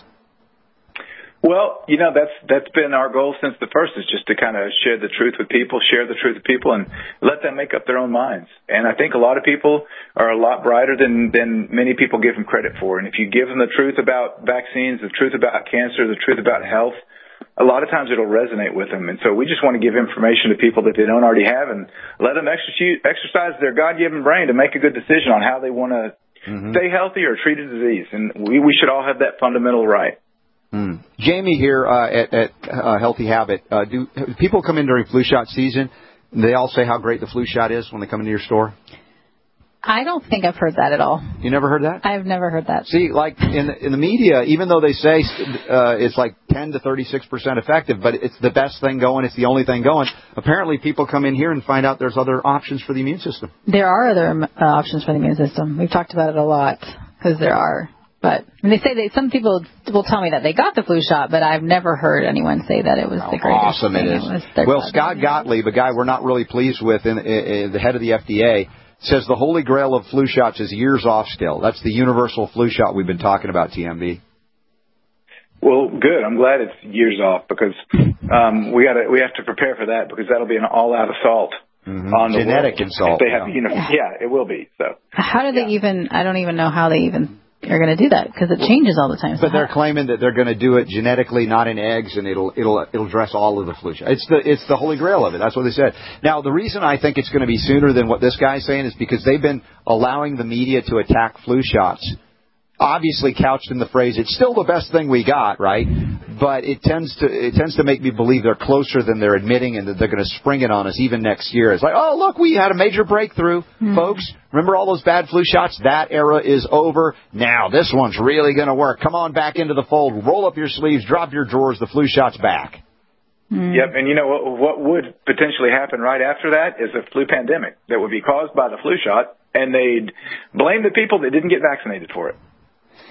Well, you know, that's that's been our goal since the first, is just to kind of share the truth with people, share the truth with people, and let them make up their own minds. And I think a lot of people are a lot brighter than, than many people give them credit for. And if you give them the truth about vaccines, the truth about cancer, the truth about health, a lot of times it'll resonate with them. And so we just want to give information to people that they don't already have and let them exercise their God-given brain to make a good decision on how they want to mm-hmm. stay healthy or treat a disease. And we, we should all have that fundamental right. Mm. Jamie here uh, at, at uh, Healthy Habit, uh, do people come in during flu shot season and they all say how great the flu shot is when they come into your store? I don't think I've heard that at all. You never heard that? I've never heard that. See, like in the, in the media, even though they say uh, it's like ten to thirty-six percent effective, but it's the best thing going, it's the only thing going, apparently people come in here and find out there's other options for the immune system. There are other uh, options for the immune system. We've talked about it a lot because there are. But when they say they, some people will tell me that they got the flu shot, but I've never heard anyone say that it was How the greatest awesome thing. it is. It was well, Scott Gottlieb, a guy we're not really pleased with, in, in, in the head of the F D A, says the holy grail of flu shots is years off still. That's the universal flu shot we've been talking about, T M B. Well, good. I'm glad it's years off because um, we got we have to prepare for that because that'll be an all-out assault. Mm-hmm. On the genetic world. assault. If they have, yeah. You know, yeah, it will be. So how do they yeah. even? I don't even know how they even are going to do that because it changes all the time. So but they're how? claiming that they're going to do it genetically, not in eggs, and it'll it'll it'll address all of the flu shot. It's the it's the holy grail of it. That's what they said. Now, the reason I think it's going to be sooner than what this guy's saying is because they've been allowing the media to attack flu shots. Obviously couched in the phrase, it's still the best thing we got, right? But it tends to it tends to make me believe they're closer than they're admitting and that they're going to spring it on us even next year. It's like, oh, look, we had a major breakthrough, mm-hmm. folks. Remember all those bad flu shots? That era is over. Now this one's really going to work. Come on back into the fold. Roll up your sleeves. Drop your drawers. The flu shot's back. Mm-hmm. Yep, and you know what, what would potentially happen right after that is a flu pandemic that would be caused by the flu shot, and they'd blame the people that didn't get vaccinated for it.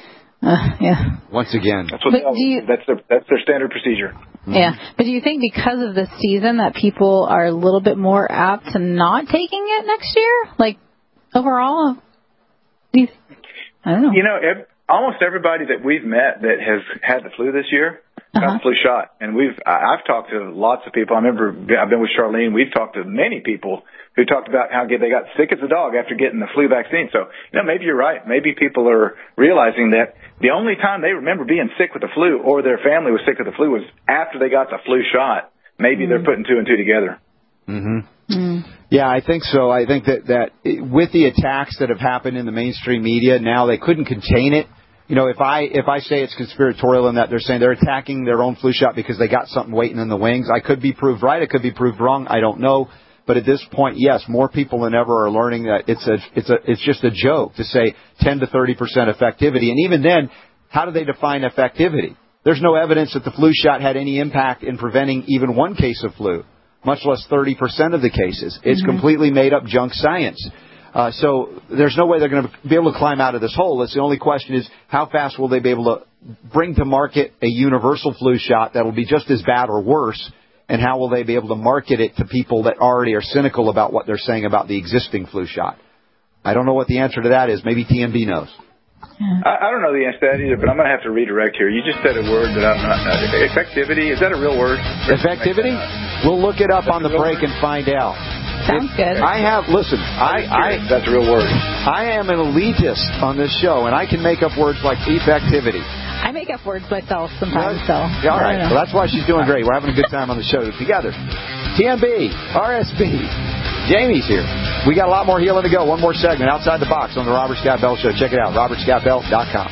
Uh, yeah. Once again. That's what But do you, that's their that's their standard procedure. Yeah, but do you think because of the season that people are a little bit more apt to not taking it next year? Like overall, do you, I don't know. You know, ev- almost everybody that we've met that has had the flu this year got Uh-huh. the flu shot, and we've I- I've talked to lots of people. I remember I've been with Charlene. We've talked to many people who talked about how they got sick as a dog after getting the flu vaccine. So, you know, maybe you're right. Maybe people are realizing that the only time they remember being sick with the flu or their family was sick with the flu was after they got the flu shot. Maybe mm. they're putting two and two together. Mm-hmm. Mm. Yeah, I think so. I think that, that with the attacks that have happened in the mainstream media, now they couldn't contain it. You know, if I if I say it's conspiratorial in that they're saying they're attacking their own flu shot because they got something waiting in the wings, I could be proved right. It could be proved wrong. I don't know. But at this point, yes, more people than ever are learning that it's a it's a it's just a joke to say ten to thirty percent effectivity. And even then, how do they define effectivity? There's no evidence that the flu shot had any impact in preventing even one case of flu, much less thirty percent of the cases. It's mm-hmm. completely made up junk science. Uh, so there's no way they're going to be able to climb out of this hole. It's the only question is how fast will they be able to bring to market a universal flu shot that will be just as bad or worse, and how will they be able to market it to people that already are cynical about what they're saying about the existing flu shot? I don't know what the answer to that is. Maybe T M B knows. I, I don't know the answer to that either, but I'm going to have to redirect here. You just said a word that I'm not... Uh, effectivity, is that a real word? Effectivity? We'll look it up That's on the break word? and find out. Sounds good. I have, listen, I, I, that's a real word. I am an elitist on this show, and I can make up words like effectivity. I make up words myself sometimes, so. Yeah, all right. Well, that's why she's doing great. We're having a good time on the show together. T M B, R S B, Jamie's here. We got a lot more healing to go. One more segment, Outside the Box, on the Robert Scott Bell Show. Check it out, robert scott bell dot com.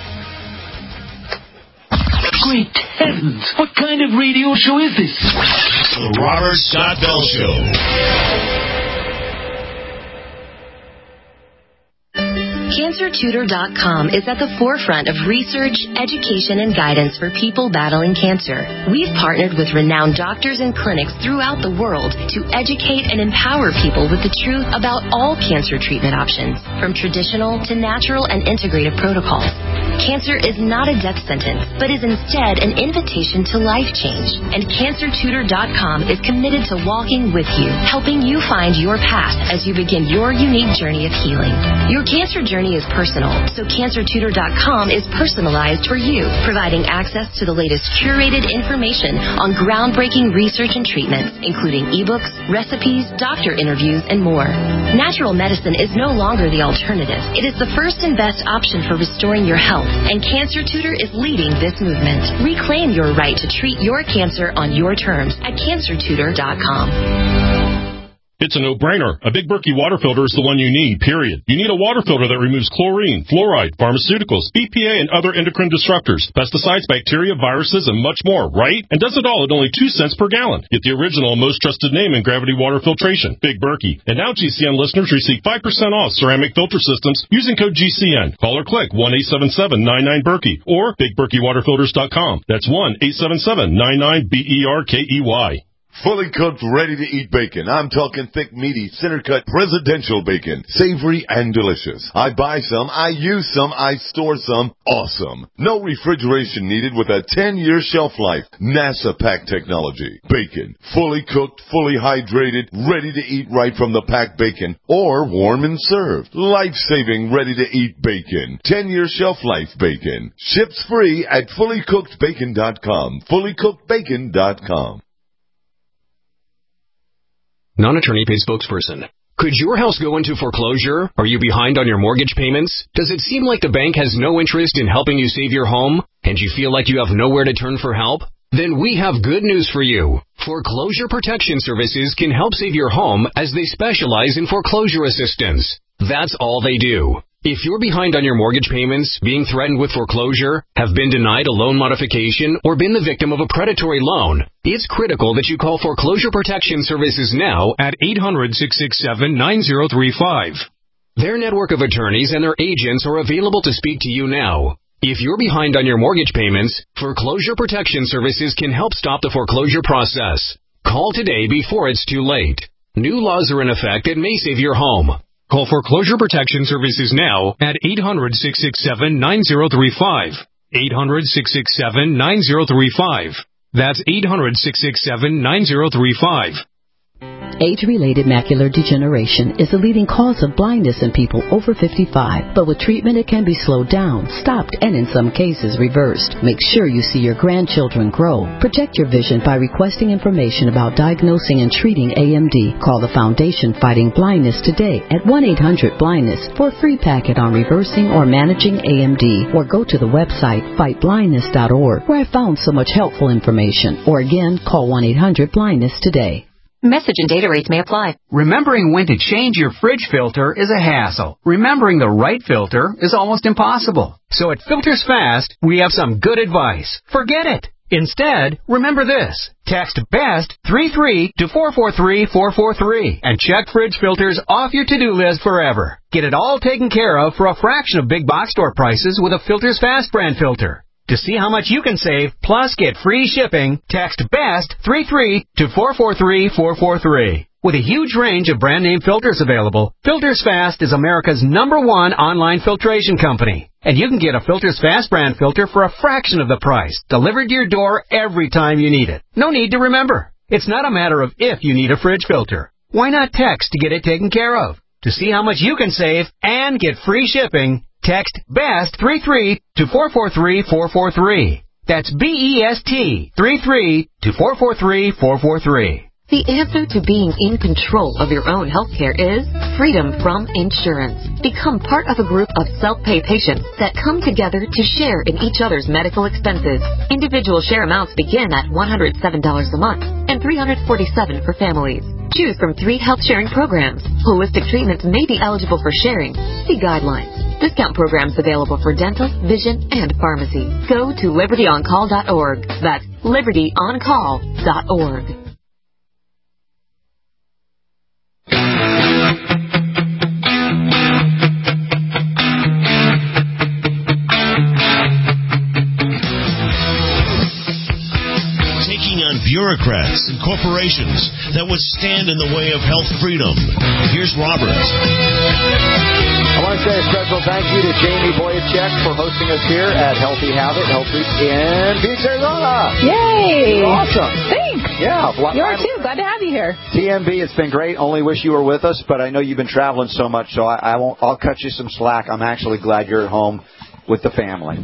Great heavens! What kind of radio show is this? The Robert Scott Bell Show. Cancer Tutor dot com is at the forefront of research, education, and guidance for people battling cancer. We've partnered with renowned doctors and clinics throughout the world to educate and empower people with the truth about all cancer treatment options, from traditional to natural and integrative protocols. Cancer is not a death sentence, but is instead an invitation to life change. And Cancer Tutor dot com is committed to walking with you, helping you find your path as you begin your unique journey of healing. Your cancer journey is personal, so Cancer Tutor dot com is personalized for you, providing access to the latest curated information on groundbreaking research and treatments, including ebooks, recipes, doctor interviews, and more. Natural medicine is no longer the alternative. It is the first and best option for restoring your health, and Cancer Tutor is leading this movement. Reclaim your right to treat your cancer on your terms at Cancer Tutor dot com. It's a no-brainer. A Big Berkey water filter is the one you need, period. You need a water filter that removes chlorine, fluoride, pharmaceuticals, B P A, and other endocrine disruptors, pesticides, bacteria, viruses, and much more, right? And does it all at only two cents per gallon. Get the original and most trusted name in gravity water filtration, Big Berkey. And now G C N listeners receive five percent off ceramic filter systems using code G C N. Call or click one eight seven seven nine nine Berkey or big berkey water filters dot com. That's one eight seven seven nine nine B E R K E Y. Fully cooked, ready-to-eat bacon. I'm talking thick, meaty, center-cut, presidential bacon. Savory and delicious. I buy some, I use some, I store some. Awesome. No refrigeration needed with a ten-year shelf life. NASA pack technology. Bacon. Fully cooked, fully hydrated, ready to eat right from the packed bacon. Or warm and served. Life-saving, ready-to-eat bacon. ten-year shelf life bacon. Ships free at fully cooked bacon dot com. fully cooked bacon dot com. Non-attorney paid spokesperson. Could your house go into foreclosure? Are you behind on your mortgage payments? Does it seem like the bank has no interest in helping you save your home? And you feel like you have nowhere to turn for help? Then we have good news for you. Foreclosure Protection Services can help save your home as they specialize in foreclosure assistance. That's all they do. If you're behind on your mortgage payments, being threatened with foreclosure, have been denied a loan modification, or been the victim of a predatory loan, it's critical that you call Foreclosure Protection Services now at eight hundred, six six seven, nine zero three five. Their network of attorneys and their agents are available to speak to you now. If you're behind on your mortgage payments, Foreclosure Protection Services can help stop the foreclosure process. Call today before it's too late. New laws are in effect that may save your home. Call Foreclosure Protection Services now at eight hundred, six six seven, nine zero three five. eight hundred, six six seven, nine zero three five. That's eight hundred, six six seven, nine zero three five. Age-related macular degeneration is the leading cause of blindness in people over fifty-five. But with treatment, it can be slowed down, stopped, and in some cases reversed. Make sure you see your grandchildren grow. Protect your vision by requesting information about diagnosing and treating A M D. Call the Foundation Fighting Blindness today at one eight hundred blindness for a free packet on reversing or managing A M D. Or go to the website fight blindness dot org, where I found so much helpful information. Or again, call one eight hundred blindness today. Message and data rates may apply. Remembering when to change your fridge filter is a hassle. Remembering the right filter is almost impossible. So at Filters Fast, we have some good advice. Forget it. Instead, remember this. Text BEST three three to four four three four four three and check fridge filters off your to-do list forever. Get it all taken care of for a fraction of big box store prices with a Filters Fast brand filter. To see how much you can save, plus get free shipping, text BEST three three to four four three four four three. With a huge range of brand name filters available, Filters Fast is America's number one online filtration company. And you can get a Filters Fast brand filter for a fraction of the price, delivered to your door every time you need it. No need to remember. It's not a matter of if you need a fridge filter. Why not text to get it taken care of? To see how much you can save and get free shipping, text BEST three three to four four three four four three. That's B E S T three three to four four three four four three. The answer to being in control of your own healthcare is freedom from insurance. Become part of a group of self-pay patients that come together to share in each other's medical expenses. Individual share amounts begin at one hundred seven dollars a month and three hundred forty-seven dollars for families. Choose from three health sharing programs. Holistic treatments may be eligible for sharing. See guidelines. Discount programs available for dental, vision, and pharmacy. Go to liberty on call dot org. That's liberty on call dot org. Taking on bureaucrats and corporations that would stand in the way of health freedom. Here's Robert. I want to say a special thank you to Jamie Boyachek for hosting us here at Healthy Habit Health Food in Phoenix, Arizona. Yay! You're awesome. Thanks. Yeah. Well, you are too. Glad to have you here. T M B, it's been great. Only wish you were with us, but I know you've been traveling so much, so I, I won't. I'll cut you some slack. I'm actually glad you're at home with the family.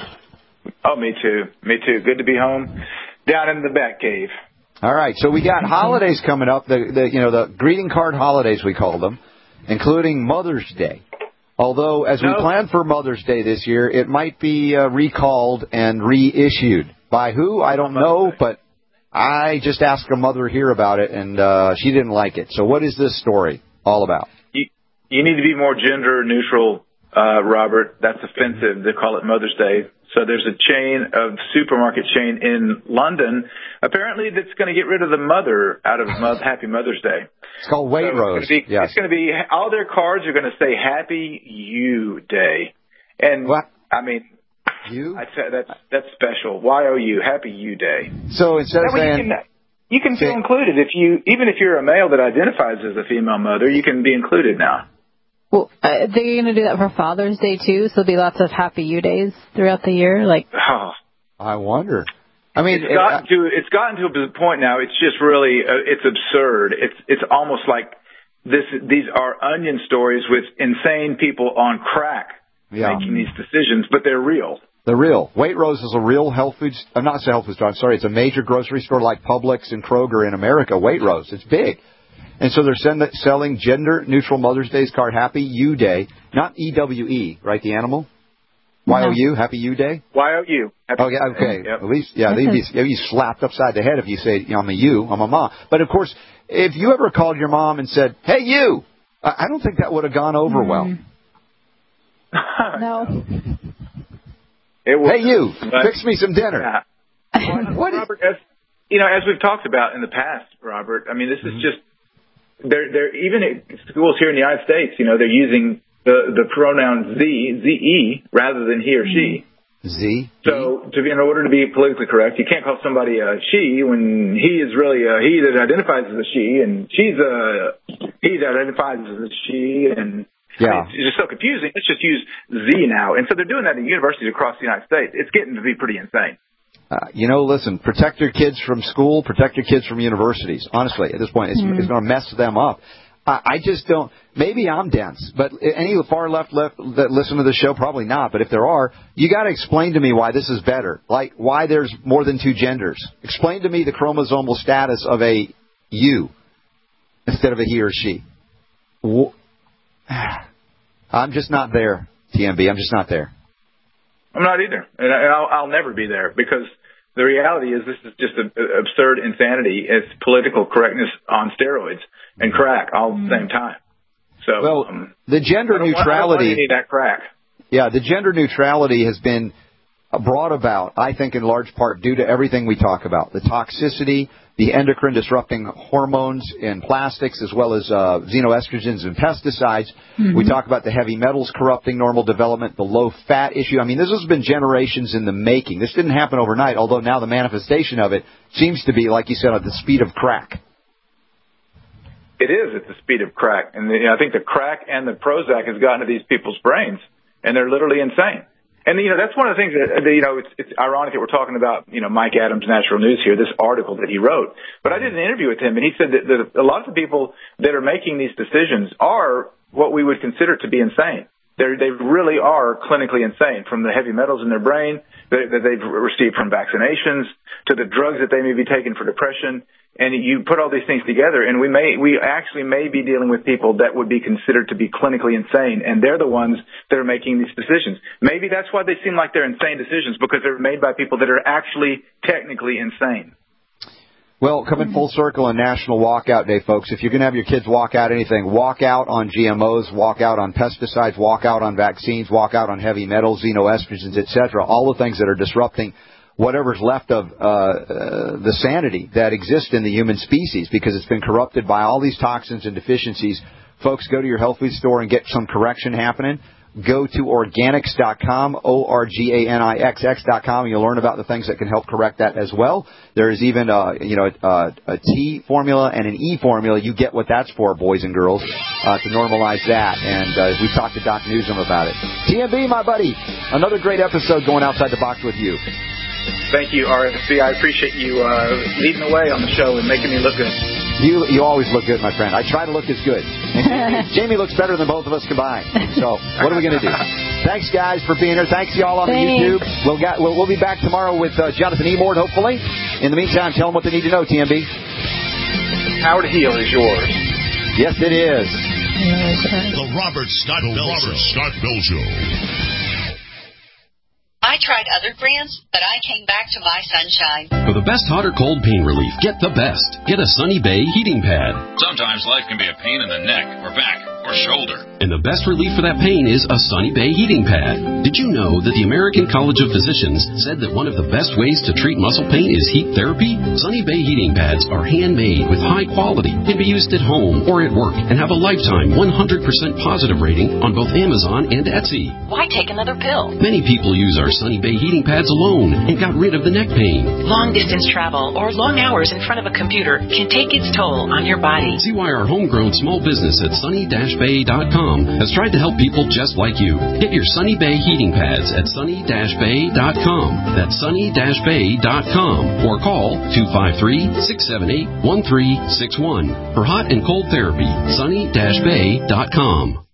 Oh, me too. Me too. Good to be home down in the Bat Cave. All right. So we got holidays coming up. The, the you know the greeting card holidays we call them, including Mother's Day. Although, as no. we plan for Mother's Day this year, it might be uh, recalled and reissued. By who? I don't know, but I just asked a mother here about it, and uh, she didn't like it. So what is this story all about? You, you need to be more gender neutral, uh, Robert. That's offensive to call it Mother's Day. So there's a chain of supermarket chain in London, apparently, that's going to get rid of the mother out of Happy Mother's Day. It's called Waitrose. So it's, yes. it's going to be, all their cards are going to say Happy You Day. And, what? I mean, you? I tell, that's, that's special. Y O U, Happy You Day. So instead that of saying... You can, you can feel included. If you, even if you're a male that identifies as a female mother, you can be included now. Well, uh, they're going to do that for Father's Day, too, so there'll be lots of Happy You Days throughout the year. Like, oh, I wonder. I mean, it's gotten to it's gotten to a point now. It's just really uh, it's absurd. It's it's almost like this. These are onion stories with insane people on crack yeah. making these decisions, but they're real. They're real. Waitrose is a real health food. I'm not saying health food store. I'm sorry. It's a major grocery store like Publix and Kroger in America. Waitrose. It's big. And so they're send, selling gender-neutral Mother's Day's card, Happy You Day, not E W E, right, the animal? Y O U, Happy You Day? Y O U. Oh, yeah, okay. Yep. At least, yeah, they'd be, they'd be slapped upside the head if you say, you know, I'm a you, I'm a mom. But, of course, if you ever called your mom and said, hey, you, I don't think that would have gone over mm-hmm. well. No. It was, hey, you, but, fix me some dinner. Yeah. what Robert, as, you know, as we've talked about in the past, Robert, I mean, this is mm-hmm. just, They're, they're, even at schools here in the United States, you know, they're using the, the pronoun Z, Z E, rather than he or she. Z? So, to be, in order to be politically correct, you can't call somebody a she when he is really a he that identifies as a she, and she's a he that identifies as a she, and Yeah. I mean, it's just so confusing. Let's just use Z now. And so they're doing that in universities across the United States. It's getting to be pretty insane. Uh, you know, listen, protect your kids from school, protect your kids from universities. Honestly, at this point, it's, mm. it's going to mess them up. I, I just don't, maybe I'm dense, but any of the far left, left that listen to the show, probably not. But if there are, you got to explain to me why this is better. Like, why there's more than two genders. Explain to me the chromosomal status of a you instead of a he or she. I'm just not there, T M B. I'm just not there. I'm not either. And I'll, I'll never be there, because the reality is this is just an absurd insanity. It's political correctness on steroids and crack all at the same time. So, well, um, the gender I don't neutrality. Want, I don't want any of that crack. Yeah, the gender neutrality has been brought about, I think, in large part due to everything we talk about. The toxicity, the endocrine disrupting hormones in plastics, as well as uh, xenoestrogens and pesticides. Mm-hmm. We talk about the heavy metals corrupting normal development, the low fat issue. I mean, this has been generations in the making. This didn't happen overnight, although now the manifestation of it seems to be, like you said, at the speed of crack. It is at the speed of crack. And the, you know, I think the crack and the Prozac has gotten to these people's brains, and they're literally insane. And, you know, that's one of the things that, you know, it's, it's ironic that we're talking about, you know, Mike Adams' Natural News here, this article that he wrote. But I did an interview with him, and he said that, that a lot of the people that are making these decisions are what we would consider to be insane. They're, they really are clinically insane, from the heavy metals in their brain that, that they've received from vaccinations to the drugs that they may be taking for depression. And you put all these things together, and we may, we actually may be dealing with people that would be considered to be clinically insane, and they're the ones that are making these decisions. Maybe that's why they seem like they're insane decisions, because they're made by people that are actually technically insane. Well, coming full circle on National Walkout Day, folks. If you're going to have your kids walk out anything, walk out on G M Os, walk out on pesticides, walk out on vaccines, walk out on heavy metals, xenoestrogens, et cetera, all the things that are disrupting whatever's left of uh, uh, the sanity that exists in the human species, because it's been corrupted by all these toxins and deficiencies. Folks, go to your health food store and get some correction happening. Go to organics dot com, O R G A N I X X dot com, and you'll learn about the things that can help correct that as well. There is even a, you know, a, a T formula and an E formula. You get what that's for, boys and girls, uh, to normalize that. And uh, we talked to Doctor Newsom about it. T M B, my buddy, another great episode going outside the box with you. Thank you, R S B. I appreciate you uh, leading the way on the show and making me look good. You you always look good, my friend. I try to look as good. And Jamie looks better than both of us combined. So what are we going to do? Thanks, guys, for being here. Thanks, y'all on Thanks. the YouTube. We'll, got, we'll, we'll be back tomorrow with uh, Jonathan Emord, hopefully. In the meantime, tell them what they need to know, T M B. Power to Heal is yours. Yes, it is. The Robert Scott Bell Robert Scott Bell Show. I tried other brands, but I came back to My Sunshine. For the best hot or cold pain relief, get the best. Get a Sunny Bay heating pad. Sometimes life can be a pain in the neck or back or shoulder. And the best relief for that pain is a Sunny Bay heating pad. Did you know that the American College of Physicians said that one of the best ways to treat muscle pain is heat therapy? Sunny Bay heating pads are handmade with high quality, can be used at home or at work, and have a lifetime one hundred percent positive rating on both Amazon and Etsy. Why take another pill? Many people use our Sunny Bay heating pads alone and got rid of the neck pain. Long distance travel or long hours in front of a computer can take its toll on your body. See why our homegrown small business at sunny dash bay dot com has tried to help people just like you. Get your Sunny Bay heating pads at sunny dash bay dot com. That's sunny dash bay dot com. Or call two five three, six seven eight, one three six one. For hot and cold therapy, sunny dash bay dot com.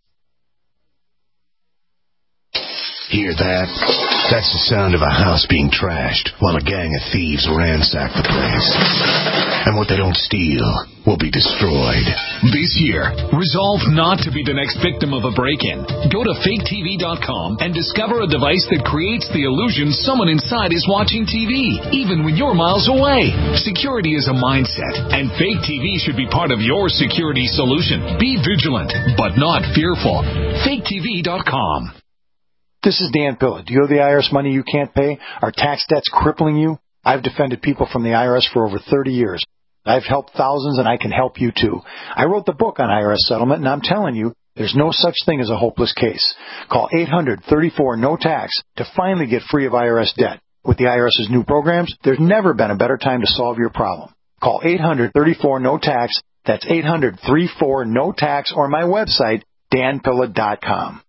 Hear that? That's the sound of a house being trashed while a gang of thieves ransack the place. And what they don't steal will be destroyed. This year, resolve not to be the next victim of a break-in. Go to fake T V dot com and discover a device that creates the illusion someone inside is watching T V, even when you're miles away. Security is a mindset, and Fake T V should be part of your security solution. Be vigilant, but not fearful. fake T V dot com. This is Dan Pilla. Do you owe the I R S money you can't pay? Are tax debts crippling you? I've defended people from the I R S for over thirty years. I've helped thousands, and I can help you too. I wrote the book on I R S settlement, and I'm telling you, there's no such thing as a hopeless case. Call eight hundred, thirty-four, no tax to finally get free of I R S debt. With the I R S's new programs, there's never been a better time to solve your problem. Call eight hundred, thirty-four, no tax. That's eight hundred, thirty-four, no tax, or my website, dan pilla dot com.